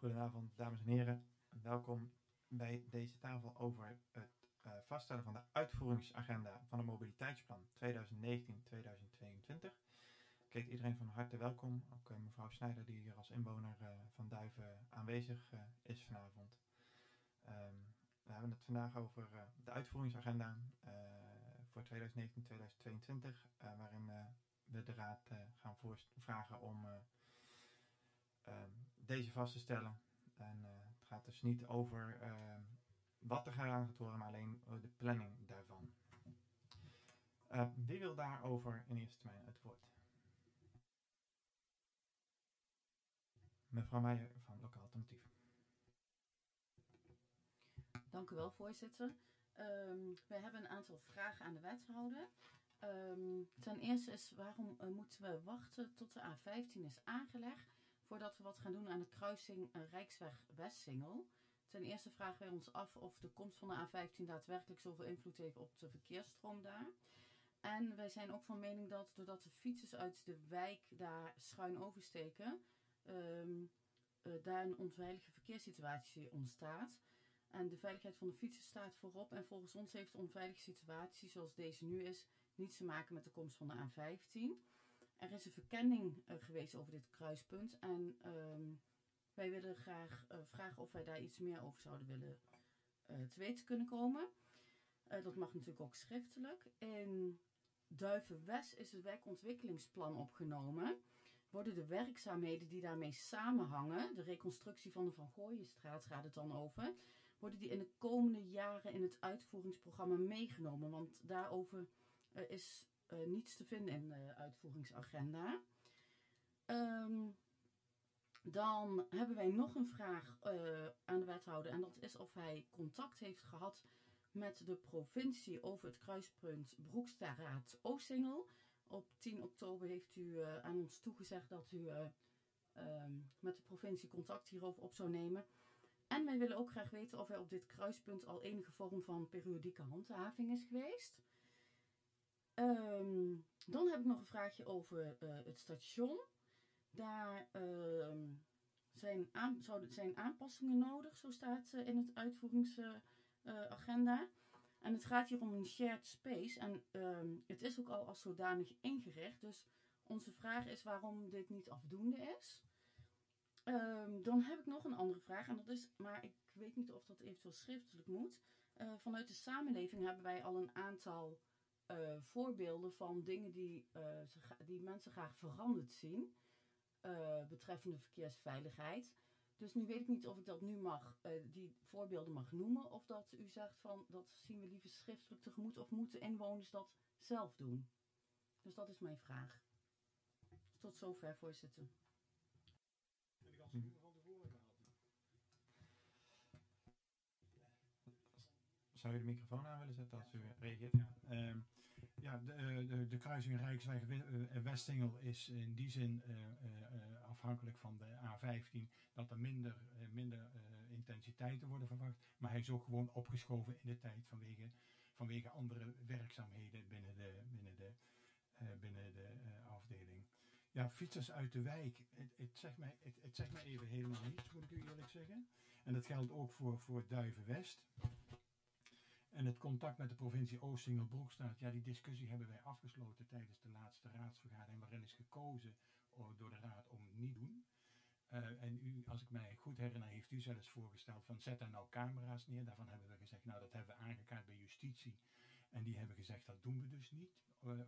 Goedenavond, dames en heren. Welkom bij deze tafel over het vaststellen van de uitvoeringsagenda van het mobiliteitsplan 2019-2022. Ik heet iedereen van harte welkom, ook mevrouw Snijder die hier als inwoner van Duiven aanwezig is vanavond. We hebben het vandaag over de uitvoeringsagenda voor 2019-2022, waarin we de Raad gaan vragen om deze vast te stellen. En het gaat dus niet over wat er gedaan gaat worden, maar alleen de planning daarvan. Wie wil daarover in eerste termijn het woord? Mevrouw Meijer van Lokaal Alternatief. Dank u wel, voorzitter. Wij hebben een aantal vragen aan de wethouder. Ten eerste is waarom moeten we wachten tot de A15 is aangelegd voordat we wat gaan doen aan de kruising Rijksweg Westsingel. Ten eerste vragen wij ons af of de komst van de A15 daadwerkelijk zoveel invloed heeft op de verkeersstroom daar. En wij zijn ook van mening dat doordat de fietsers uit de wijk daar schuin oversteken, daar een onveilige verkeerssituatie ontstaat. En de veiligheid van de fietsers staat voorop. En volgens ons heeft de onveilige situatie zoals deze nu is niets te maken met de komst van de A15. Er is een verkenning geweest over dit kruispunt. En wij willen graag vragen of wij daar iets meer over zouden willen te weten kunnen komen. Dat mag natuurlijk ook schriftelijk. In Duiven-West is het wijkontwikkelingsplan opgenomen. Worden de werkzaamheden die daarmee samenhangen, de reconstructie van de Van Gooienstraat gaat het dan over, worden die in de komende jaren in het uitvoeringsprogramma meegenomen? Want daarover is niets te vinden in de uitvoeringsagenda. Dan hebben wij nog een vraag aan de wethouder. En dat is of hij contact heeft gehad met de provincie over het kruispunt Broekstraat-Oostsingel. Op 10 oktober heeft u aan ons toegezegd dat u met de provincie contact hierover op zou nemen. En wij willen ook graag weten of er op dit kruispunt al enige vorm van periodieke handhaving is geweest. Dan heb ik nog een vraagje over het station. Daar zijn aanpassingen nodig, zo staat in het uitvoeringsagenda. En het gaat hier om een shared space. En het is ook al als zodanig ingericht. Dus onze vraag is waarom dit niet afdoende is. Dan heb ik nog een andere vraag. En dat is, maar ik weet niet of dat eventueel schriftelijk moet. Vanuit de samenleving hebben wij al een aantal voorbeelden van dingen die mensen graag veranderd zien. Betreffende verkeersveiligheid. Dus nu weet ik niet of ik dat nu die voorbeelden mag noemen. Of dat u zegt van dat zien we liever schriftelijk tegemoet. Of moeten inwoners dat zelf doen? Dus dat is mijn vraag. Tot zover, voorzitter. En ik had ze van tevoren gehad. Zou u de microfoon aan willen zetten als u reageert? Ja, de kruising Rijksweg Westsingel is in die zin afhankelijk van de A15 dat er minder intensiteiten worden verwacht. Maar hij is ook gewoon opgeschoven in de tijd vanwege andere werkzaamheden binnen de afdeling. Ja, fietsers uit de wijk, het zegt mij even helemaal niets, moet ik u eerlijk zeggen. En dat geldt ook voor Duiven-West. En het contact met de provincie Oostsingel-Broekstraat, ja, die discussie hebben wij afgesloten tijdens de laatste raadsvergadering, waarin is gekozen door de raad om het niet te doen. En u, als ik mij goed herinner, heeft u zelfs voorgesteld van zet daar nou camera's neer. Daarvan hebben we gezegd, nou dat hebben we aangekaart bij justitie. En die hebben gezegd, dat doen we dus niet.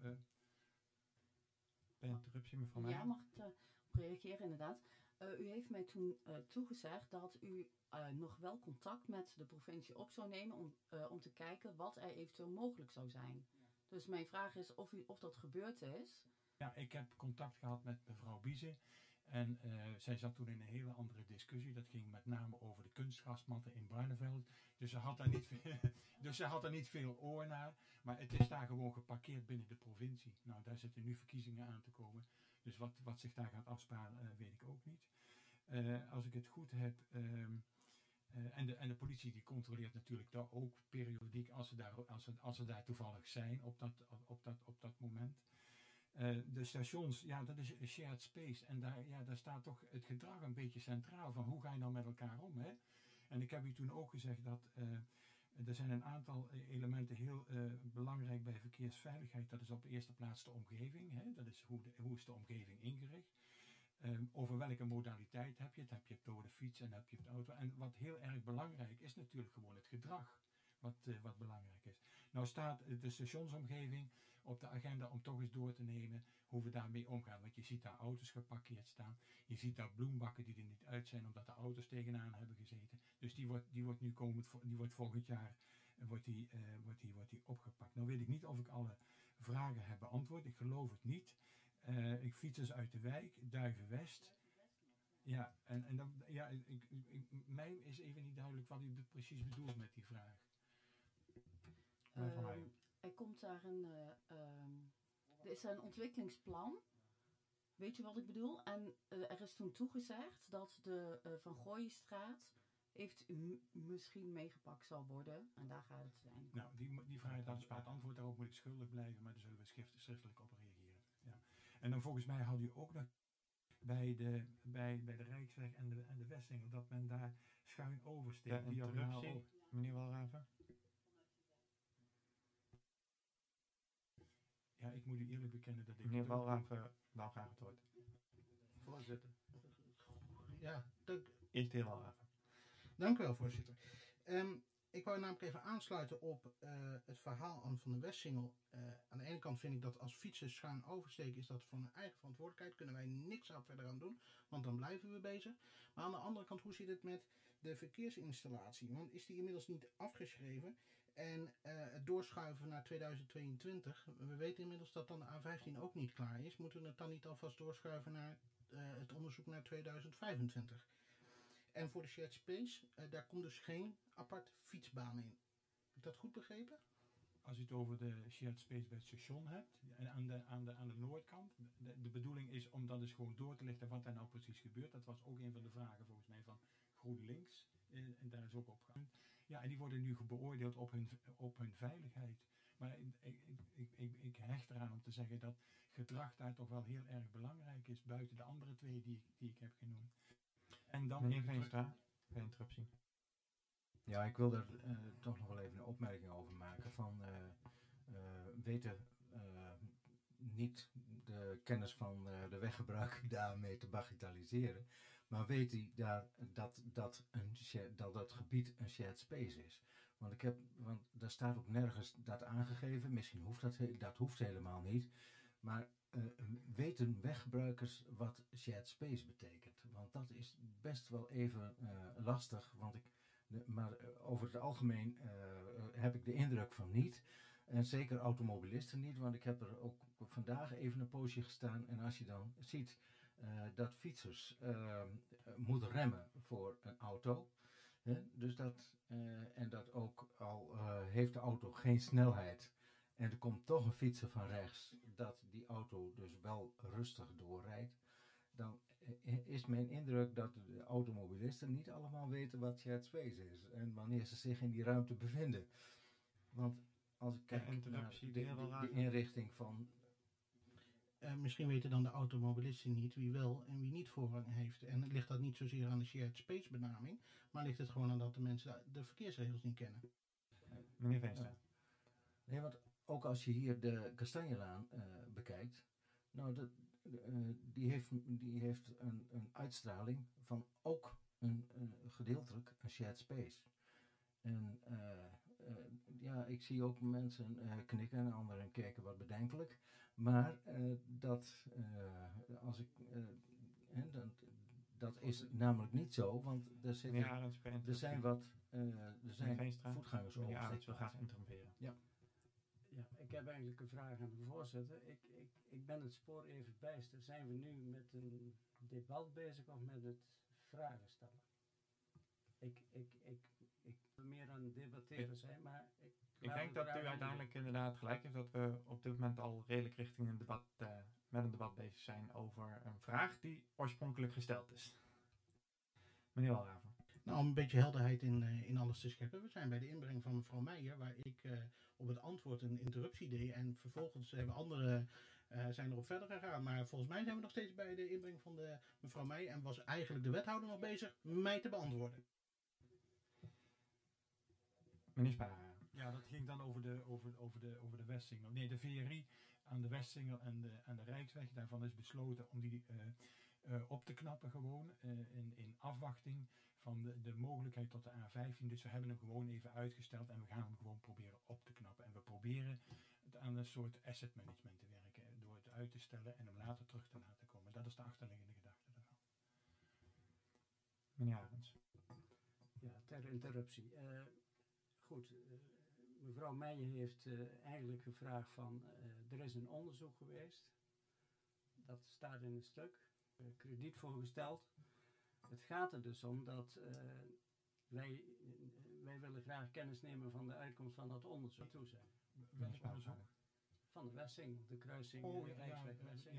Bij interruptie, mevrouw Meijer. Ja, mag ik op reageren inderdaad. U heeft mij toen toegezegd dat u nog wel contact met de provincie op zou nemen om te kijken wat er eventueel mogelijk zou zijn. Ja. Dus mijn vraag is of dat gebeurd is. Ja, ik heb contact gehad met mevrouw Biezen. En zij zat toen in een hele andere discussie. Dat ging met name over de kunstgrasmatten in Barneveld. Dus ze had daar niet veel oor naar. Maar het is daar gewoon geparkeerd binnen de provincie. Nou, daar zitten nu verkiezingen aan te komen. Dus wat zich daar gaat afsparen, weet ik ook niet. Als ik het goed heb... En de politie die controleert natuurlijk daar ook periodiek als ze daar toevallig zijn op dat moment. De stations, ja, dat is shared space. En daar staat toch het gedrag een beetje centraal van hoe ga je nou met elkaar om. Hè? En ik heb u toen ook gezegd dat er zijn een aantal elementen heel belangrijk bij verkeersveiligheid. Dat is op de eerste plaats de omgeving. Hè? Dat is hoe is de omgeving ingericht. Over welke modaliteit heb je het? Heb je het door de fiets en heb je het auto? En wat heel erg belangrijk is natuurlijk gewoon het gedrag. Wat belangrijk is. Nou staat de stationsomgeving op de agenda om toch eens door te nemen hoe we daarmee omgaan. Want je ziet daar auto's geparkeerd staan. Je ziet daar bloembakken die er niet uit zijn omdat de auto's tegenaan hebben gezeten. Dus die wordt nu volgend jaar wordt die opgepakt. Nou weet ik niet of ik alle vragen heb beantwoord. Ik geloof het niet. Ik fiets dus uit de wijk, Duiven-West. Ja, en dan, ja, mij is even niet duidelijk wat u precies bedoelt met die vraag. Er komt daar er is een ontwikkelingsplan. Weet je wat ik bedoel? En er is toen toegezegd dat de Van Gooienstraat misschien meegepakt zal worden. En daar gaat het zijn. Nou, die vraag, het antwoord daarop moet ik schuldig blijven, maar daar zullen we schriftelijk op reageren. Ja. En dan volgens mij had u ook nog bij de Rijksweg en de Westingel dat men daar schuin oversteekt. De interruptie, meneer Walraven. Ja, ik moet u eerlijk bekennen dat ik... Meneer Walraven wou graag het woord. Voorzitter. Ja, Eerst de heer Walraven. Dank u wel, voorzitter. Ik wou namelijk even aansluiten op het verhaal van de Westsingel. Aan de ene kant vind ik dat als fietsers schuin oversteken is dat voor hun eigen verantwoordelijkheid. Kunnen wij niks verder aan doen, want dan blijven we bezig. Maar aan de andere kant, hoe zit het met de verkeersinstallatie? Want is die inmiddels niet afgeschreven? En het doorschuiven naar 2022, we weten inmiddels dat dan de A15 ook niet klaar is. Moeten we het dan niet alvast doorschuiven naar het onderzoek naar 2025? En voor de shared space, daar komt dus geen apart fietsbaan in. Heb ik dat goed begrepen? Als u het over de shared space bij het station hebt, aan de noordkant, de bedoeling is om dat eens gewoon door te lichten wat daar nou precies gebeurt. Dat was ook een van de vragen volgens mij van GroenLinks. En daar is ook op gegaan. Ja, en die worden nu beoordeeld op hun veiligheid. Maar ik hecht eraan om te zeggen dat gedrag daar toch wel heel erg belangrijk is, buiten de andere twee die ik heb genoemd. En dan meneer Veenstra, geen interruptie. Ja, ik wil daar toch nog wel even een opmerking over maken. Weten niet de kennis van de weggebruiker daarmee te bagatelliseren. Maar weet hij dat het gebied een shared space is? Want daar staat ook nergens dat aangegeven. Misschien hoeft dat hoeft helemaal niet. Maar weten weggebruikers wat shared space betekent? Want dat is best wel even lastig. Maar over het algemeen heb ik de indruk van niet. En zeker automobilisten niet. Want ik heb er ook vandaag even een poosje gestaan. En als je dan ziet dat fietsers moeten remmen voor een auto. Dus dat ook al heeft de auto geen snelheid. En er komt toch een fietser van rechts, dat die auto dus wel rustig doorrijdt. Dan is mijn indruk dat de automobilisten niet allemaal weten wat shared space is. En wanneer ze zich in die ruimte bevinden. Want als ik kijk naar de inrichting van... Misschien weten dan de automobilisten niet wie wel en wie niet voorrang heeft. En ligt dat niet zozeer aan de shared space benaming, maar ligt het gewoon aan dat de mensen de verkeersregels niet kennen. Meneer Veenstra. Ja. Nee, want ook als je hier de Kastanjelaan bekijkt, nou, die heeft een uitstraling van ook gedeeltelijk een shared space. En ja, ik zie ook mensen knikken en anderen kijken wat bedenkelijk. Maar dat is namelijk niet zo, want er zijn voetgangers over. Meneer Arends wil graag interromperen. Ja. Ja, ik heb eigenlijk een vraag aan de voorzitter. Ik ben het spoor even bijster. Zijn we nu met een debat bezig of met het vragen stellen? Ik wil meer aan het debatteren zijn, maar ik denk dat u uiteindelijk inderdaad gelijk heeft dat we op dit moment al redelijk richting een debat, met een debat bezig zijn over een vraag die oorspronkelijk gesteld is. Meneer Walraven. Nou, om een beetje helderheid in alles te scheppen. We zijn bij de inbreng van mevrouw Meijer, waar ik op het antwoord een interruptie deed. En vervolgens hebben andere zijn erop verder gegaan. Maar volgens mij zijn we nog steeds bij de inbreng van de mevrouw Meijer. En was eigenlijk de wethouder nog bezig mij te beantwoorden. Meneer Sparen. Ja, dat ging dan over de Westsingel. Nee, de VRI aan de Westsingel en de Rijksweg. Daarvan is besloten om die op te knappen gewoon. In afwachting van de mogelijkheid tot de A15. Dus we hebben hem gewoon even uitgesteld. En we gaan hem gewoon proberen op te knappen. En we proberen het aan een soort asset management te werken. Door het uit te stellen en hem later terug te laten komen. Dat is de achterliggende gedachte daarvan. Meneer Arends. Ja, ter interruptie. Goed, mevrouw Meijer heeft eigenlijk gevraagd van, er is een onderzoek geweest. Dat staat in een stuk. Krediet voorgesteld. Het gaat er dus om dat wij willen graag kennis nemen van de uitkomst van dat onderzoek. Toezeggen. Welk onderzoek? Van de Westsingel, de kruising Rijksweg-Westsingel.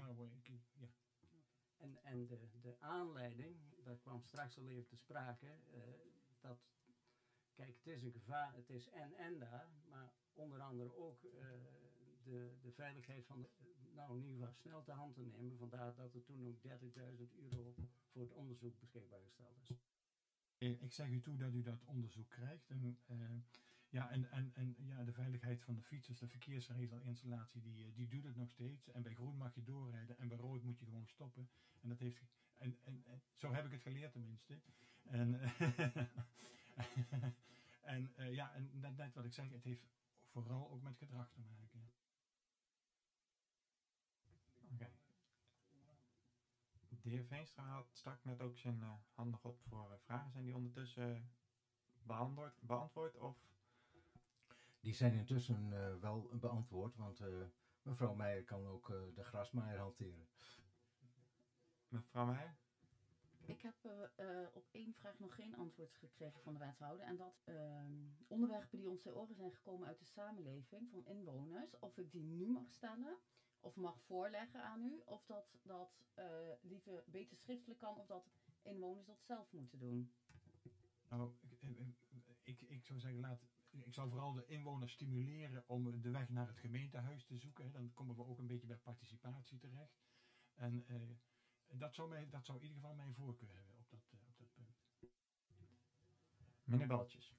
En de aanleiding, dat kwam straks al even te sprake, dat, kijk, het is een gevaar, het is en daar, maar onder andere ook de veiligheid van in ieder geval snel te hand te nemen. Vandaar dat er toen ook €30.000 voor het onderzoek beschikbaar gesteld is. Ik zeg u toe dat u dat onderzoek krijgt. En de veiligheid van de fietsers, de verkeersregelinstallatie, die doet het nog steeds. En bij groen mag je doorrijden en bij rood moet je gewoon stoppen. En dat heeft, en zo heb ik het geleerd tenminste. En, en net wat ik zeg, het heeft vooral ook met gedrag te maken. Oké. De heer Veenstra stak net ook zijn hand nog op voor vragen. Zijn die ondertussen beantwoord of? Die zijn intussen wel beantwoord, want mevrouw Meijer kan ook de grasmaaier hanteren. Mevrouw Meijer? Ik heb op één vraag nog geen antwoord gekregen van de wethouder. En dat onderwerpen die ons ter oren zijn gekomen uit de samenleving van inwoners. Of ik die nu mag stellen of mag voorleggen aan u. Of dat liever beter schriftelijk kan of dat inwoners dat zelf moeten doen. Nou, ik zou zeggen, ik zou vooral de inwoners stimuleren om de weg naar het gemeentehuis te zoeken. Hè. Dan komen we ook een beetje bij participatie terecht. En dat zou in ieder geval mijn voorkeur hebben op dat punt. Meneer Balletjes.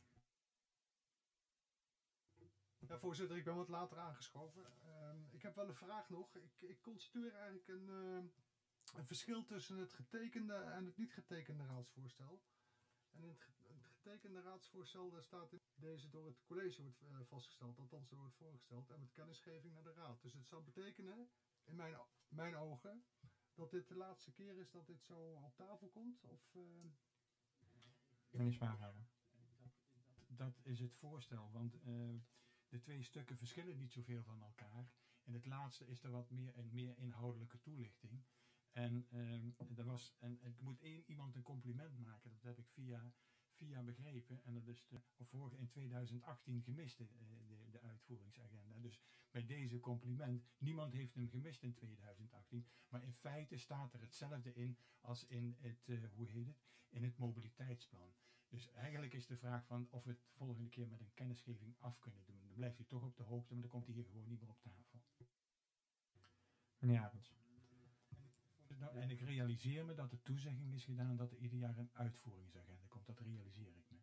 Ja, voorzitter, ik ben wat later aangeschoven. Ik heb wel een vraag nog. Ik constateer eigenlijk een verschil tussen het getekende en het niet getekende raadsvoorstel. En in het getekende raadsvoorstel, daar staat in deze door het college wordt vastgesteld, althans er wordt voorgesteld, en met kennisgeving naar de raad. Dus het zou betekenen, in mijn ogen, dat dit de laatste keer is dat dit zo op tafel komt? Of, Meneer Spaarhagen. Dat is het voorstel, want de twee stukken verschillen niet zoveel van elkaar. In het laatste is er wat meer inhoudelijke toelichting. En ik moet iemand een compliment maken, dat heb ik via begrepen. En dat is in 2018 gemiste, de uitvoeringsagenda. Dus bij deze compliment, niemand heeft hem gemist in 2018. Maar in feite staat er hetzelfde in als in in het mobiliteitsplan. Dus eigenlijk is de vraag van of we het volgende keer met een kennisgeving af kunnen doen. Dan blijft hij toch op de hoogte, maar dan komt hij hier gewoon niet meer op tafel. Meneer Arends. En ik realiseer me dat de toezegging is gedaan dat er ieder jaar een uitvoeringsagenda komt. Dat realiseer ik me.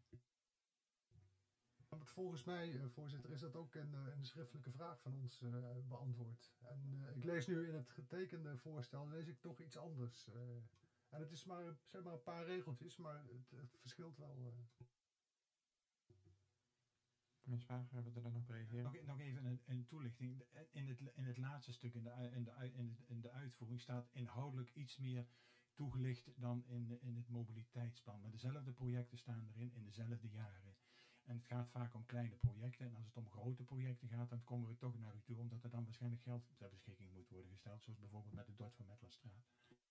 volgens mij, voorzitter, is dat ook in de schriftelijke vraag van ons beantwoord. En ik lees nu in het getekende voorstel, lees ik toch iets anders. En het is maar, zeg maar een paar regeltjes, maar het verschilt wel. Meneer Spager, hebben we er nog op reageren? Nog even een toelichting. In het laatste stuk, in de uitvoering, staat inhoudelijk iets meer toegelicht dan in het mobiliteitsplan. Maar dezelfde projecten staan erin in dezelfde jaren. En het gaat vaak om kleine projecten. En als het om grote projecten gaat, dan komen we toch naar u toe, omdat er dan waarschijnlijk geld ter beschikking moet worden gesteld. Zoals bijvoorbeeld met de Dort van Metlerstraat.